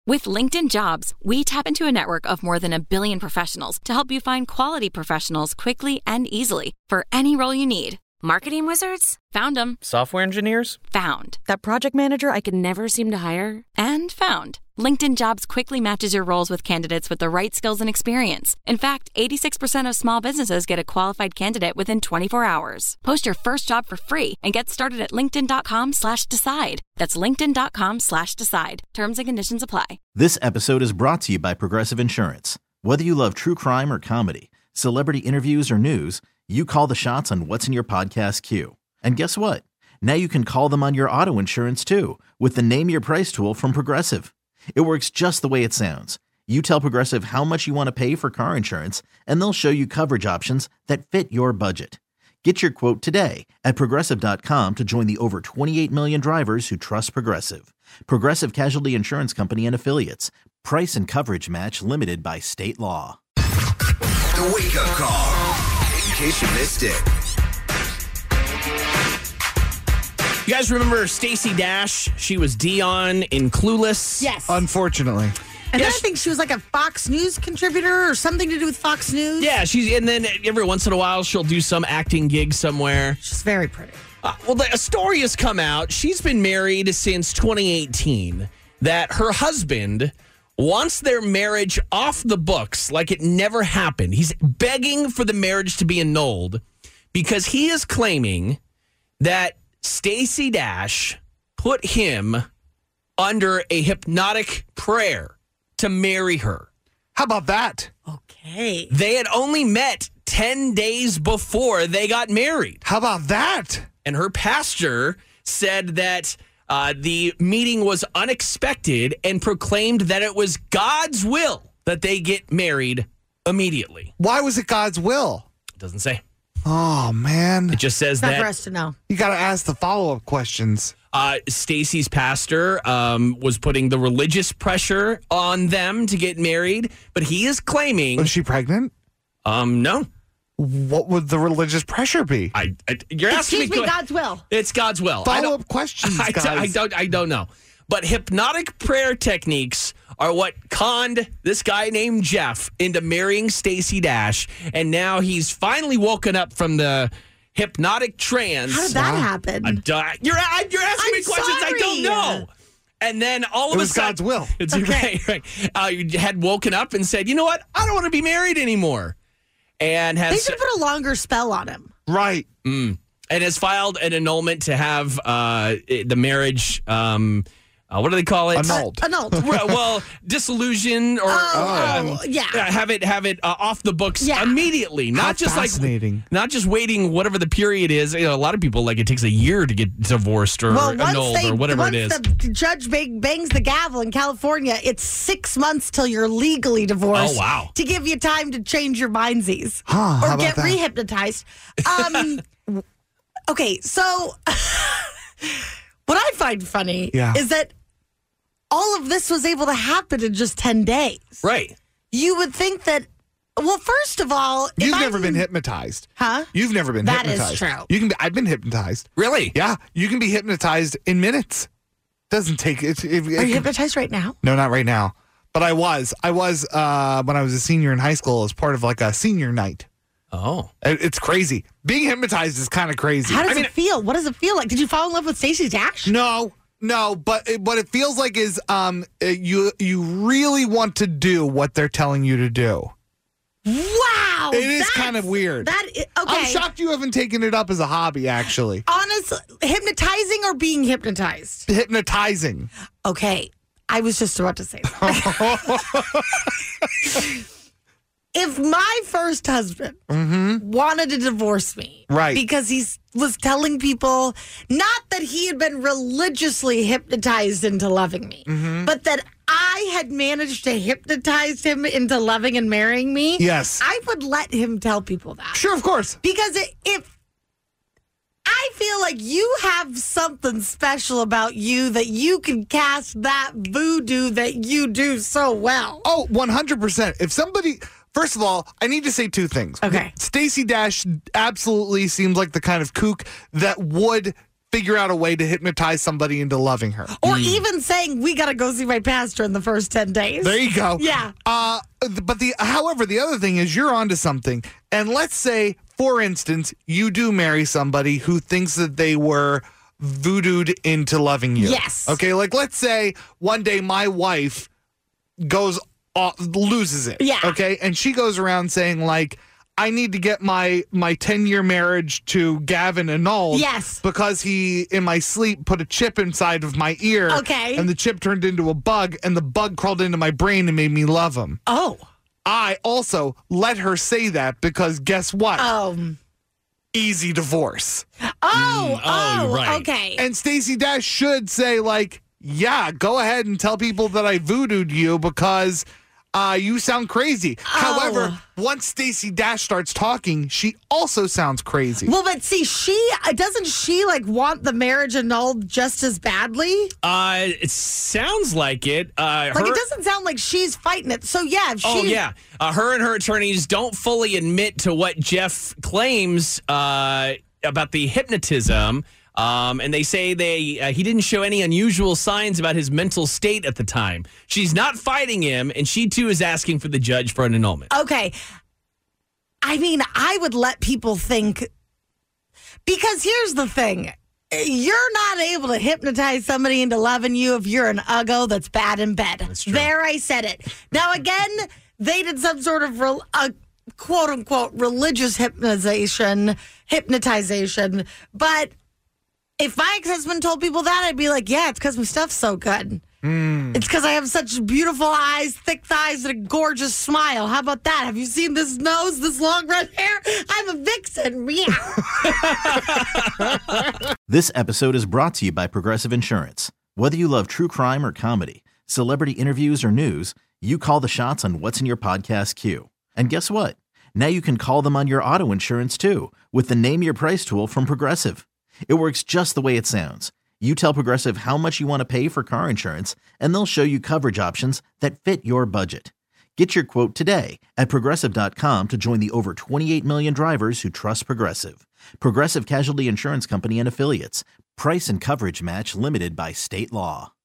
With LinkedIn Jobs, we tap into a network of more than 1 billion professionals to help you find quality professionals quickly and easily for any role you need. Marketing wizards? Found them. Software engineers? Found. That project manager I could never seem to hire? And found. LinkedIn Jobs quickly matches your roles with candidates with the right skills and experience. In fact, 86% of small businesses get a qualified candidate within 24 hours. Post your first job for free and get started at linkedin.com/decide. That's linkedin.com/decide. Terms and conditions apply. This episode is brought to you by Progressive Insurance. Whether you love true crime or comedy, celebrity interviews or news, you call the shots on what's in your podcast queue. And guess what? Now you can call them on your auto insurance too with the Name Your Price tool from Progressive. It works just the way it sounds. You tell Progressive how much you want to pay for car insurance, and they'll show you coverage options that fit your budget. Get your quote today at Progressive.com to join the over 28 million drivers who trust Progressive. Progressive Casualty Insurance Company and Affiliates. Price and coverage match limited by state law. The Wake Up Call, in case you missed it. You guys remember Stacey Dash? She was Dion in Clueless. Yes. Unfortunately. And then I think she was like a Fox News contributor or something to do with Fox News. Yeah, and then every once in a while she'll do some acting gig somewhere. She's very pretty. A story has come out. She's been married since 2018. That her husband wants their marriage off the books like it never happened. He's begging for the marriage to be annulled because he is claiming that Stacey Dash put him under a hypnotic prayer to marry her. How about that? Okay. They had only met 10 days before they got married. How about that? And her pastor said that the meeting was unexpected and proclaimed that it was God's will that they get married immediately. Why was it God's will? It doesn't say. Oh, man. It just says Not that for us to know. You got to ask the follow-up questions. Stacey's pastor was putting the religious pressure on them to get married, but he is claiming... Was she pregnant? No. What would the religious pressure be? You're asking Excuse me, God's will. It's God's will. Follow-up questions, guys. I don't know. But hypnotic prayer techniques are what conned this guy named Jeff into marrying Stacey Dash, and now he's finally woken up from the hypnotic trance. How did that happen? You're asking me questions I don't know. And then all of a sudden, God's will. It's right. You had woken up and said, "You know what? I don't want to be married anymore." And They should put a longer spell on him. Right. And has filed an annulment to have the marriage. What do they call it? Annulled. Well, dissolution or have it off the books immediately. Not just fascinating. Not just waiting whatever the period is. You know, a lot of people it takes a year to get divorced or annulled or whatever it is. Once the judge bangs the gavel in California, it's 6 months till you're legally divorced. Oh, wow. To give you time to change your mindsies How or get about that? rehypnotized. Okay, so what I find funny is that all of this was able to happen in just 10 days. Right. You would think that, well, first of all... You've never been hypnotized. Huh? You've never been hypnotized. That is true. I've been hypnotized. Really? Yeah. You can be hypnotized in minutes. Doesn't take... Are you hypnotized right now? No, not right now. But I was. When I was a senior in high school as part of like a senior night. Oh. It's crazy. Being hypnotized is kind of crazy. How does it feel? What does it feel like? Did you fall in love with Stacey Dash? No, but what it feels like is you really want to do what they're telling you to do. Wow. It is kind of weird. Okay. I'm shocked you haven't taken it up as a hobby, actually. Honestly, hypnotizing or being hypnotized? Hypnotizing. Okay. I was just about to say that. If my first husband wanted to divorce me, right, because he was telling people not that he had been religiously hypnotized into loving me, but that I had managed to hypnotize him into loving and marrying me, yes, I would let him tell people that. Sure, of course. Because if I feel like you have something special about you that you can cast that voodoo that you do so well. Oh, 100%. If somebody... First of all, I need to say two things. Okay. Stacey Dash absolutely seems like the kind of kook that would figure out a way to hypnotize somebody into loving her. Or even saying, we got to go see my pastor in the first 10 days. There you go. Yeah. But however, the other thing is you're onto something. And let's say, for instance, you do marry somebody who thinks that they were voodooed into loving you. Yes. Okay, like let's say one day my wife loses it. Yeah. Okay, and she goes around saying like, I need to get my 10-year marriage to Gavin annulled. Yes. Because he, in my sleep, put a chip inside of my ear. Okay. And the chip turned into a bug, and the bug crawled into my brain and made me love him. Oh. I also let her say that because guess what? Easy divorce. right. Okay. And Stacey Dash should say, like, yeah, go ahead and tell people that I voodooed you because you sound crazy. However, once Stacey Dash starts talking, she also sounds crazy. Well, but see, doesn't she like want the marriage annulled just as badly? It sounds like it. It doesn't sound like she's fighting it. So yeah, if she. Her and her attorneys don't fully admit to what Jeff claims about the hypnotism. And they say he didn't show any unusual signs about his mental state at the time. She's not fighting him, and she too is asking for the judge for an annulment. Okay. I mean, I would let people think, because here's the thing. You're not able to hypnotize somebody into loving you if you're an uggo that's bad in bed. That's true. There, I said it. Now, again, they did some sort of quote-unquote religious hypnotization, but if my ex-husband told people that, I'd be like, yeah, it's because my stuff's so good. It's because I have such beautiful eyes, thick thighs, and a gorgeous smile. How about that? Have you seen this nose, this long red hair? I'm a vixen. Meow. This episode is brought to you by Progressive Insurance. Whether you love true crime or comedy, celebrity interviews or news, you call the shots on what's in your podcast queue. And guess what? Now you can call them on your auto insurance too with the Name Your Price tool from Progressive. It works just the way it sounds. You tell Progressive how much you want to pay for car insurance, and they'll show you coverage options that fit your budget. Get your quote today at Progressive.com to join the over 28 million drivers who trust Progressive. Progressive Casualty Insurance Company and Affiliates. Price and coverage match limited by state law.